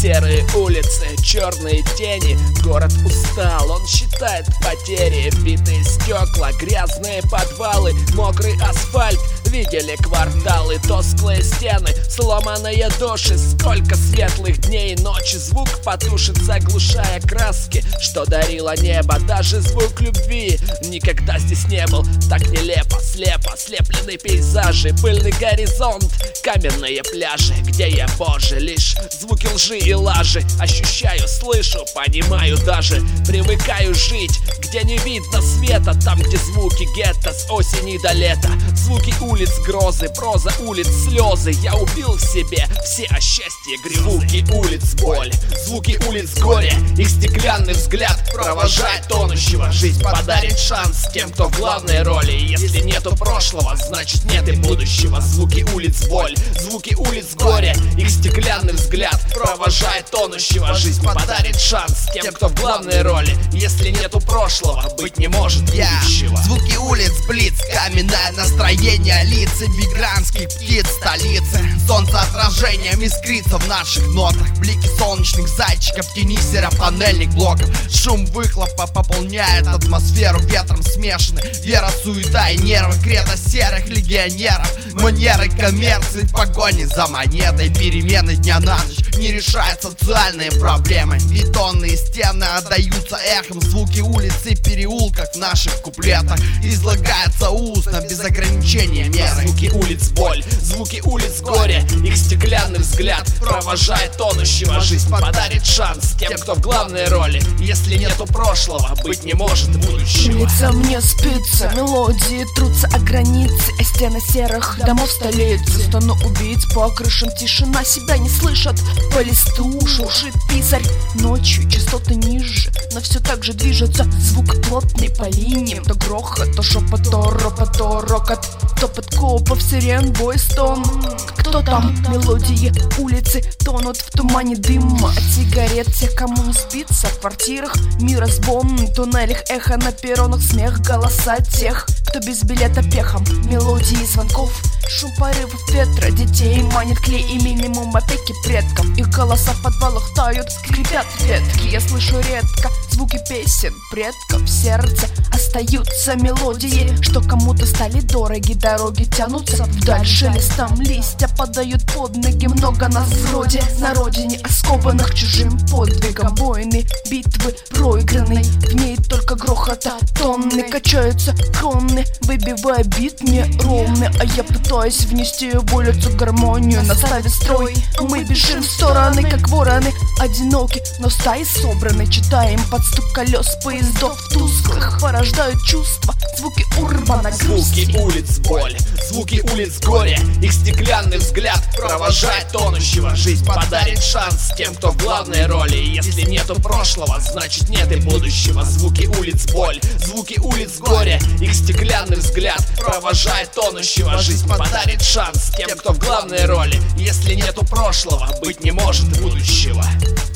Серые улицы, черные тени. Город устал, он считает потери. Битые стекла, грязные подвалы, мокрый асфальт. Видели кварталы, тусклые стены, сломанные души. Сколько светлых дней и ночи. Звук потушит, заглушая краски, что дарило небо. Даже звук любви никогда здесь не был так нелепо. Слепо слеплены пейзажи, пыльный горизонт, каменные пляжи, где я, Боже, лишь звуки лжи и лажи. Ощущаю, слышу, понимаю даже. Привыкаю жить, где не видно света. Там, где звуки гетто с осени до лета. Звуки улиц, грозы, проза улиц, слезы. Я убил в себе все о счастье грезы. Звуки улиц, боль, звуки улиц, горе. Их стеклянный взгляд провожает тонущего. Жизнь подарит шанс тем, кто в главной роли. Если нету прошлого, значит нет и будущего. Звуки улиц, боль, звуки улиц, горе. Их стеклянный взгляд провожает тонущего. Жизнь подарит шанс тем, кто в главной роли. Если нету прошлого, быть не может будущего. Звуки улиц, блиц, каменное настроение лиц мигрантских птиц столицы. Солнце отражением искрится в наших нотах. Блики солнечных зайчиков в тени серопанельных блоков. Шум выхлопа пополняет атмосферу ветром смешаны. Вера, суета и нервы крета серых легионеров. Манеры коммерции в погоне за монетой. Перемены дня на ночь не решают социальные проблемы. Бетонные стены отдаются эхом. Звуки улиц и переулков в наших куплетах излагается устно, без ограничения меры. Звуки улиц, боль, звуки улиц, горе. Их стеклянный взгляд провожает тонущего. Жизнь подарит шанс тем, кто в главной роли. Если нету прошлого, быть не может будущего. Улица мне спится, мелодии трутся о границе, о стены серых домов столицы. Стану убийц по крышам, тишина, себя не слышат. По листу шуршит писарь, ночью частоты ниже, но все так же движется. Звук плотный по линиям, то грохот, то шепот, то ропот, то рокот, топот копов, сирен, бой, стон. Кто там? Мелодии улицы тонут в тумане дыма от сигарет тех, кому не спится в квартирах. Мир разбон, в туннелях эхо, на перронах смех, голоса тех, кто без билета пехом. Мелодии звонков, шум порывов ветра, детей манит клей и минимум опеки предков. Их голоса в подвалах тают, скрипят ветки. Я слышу редко звуки песен предков. В сердце остаются мелодии, что кому-то стали дороги. Дороги тянутся вдаль, шелестом листья падают под ноги. Много нас вроде на родине, оскованных чужим подвигом. Войны, битвы проиграны, в ней только грохота. Тонны качаются кроны, выбивая бит неровный. А я пытаюсь внести в улицу гармонию, наставить строй. Мы бежим в стороны, как вороны, одиноки, но стаи собраны. Читаем под стук колес поездов тусклых, порождают чувства, звуки урбана, грусти. Звуки улиц, боль, звуки улиц, горе. Их стеклянный взгляд провожает тонущего. Жизнь подарит шанс тем, кто в главной роли. Если нету прошлого, значит нет и будущего. Звуки улиц, боль, звуки улиц, горе. Их стеклянный взгляд провожает тонущего. Жизнь подарит шанс тем, кто в главной роли. Если нету прошлого, быть не может будущего.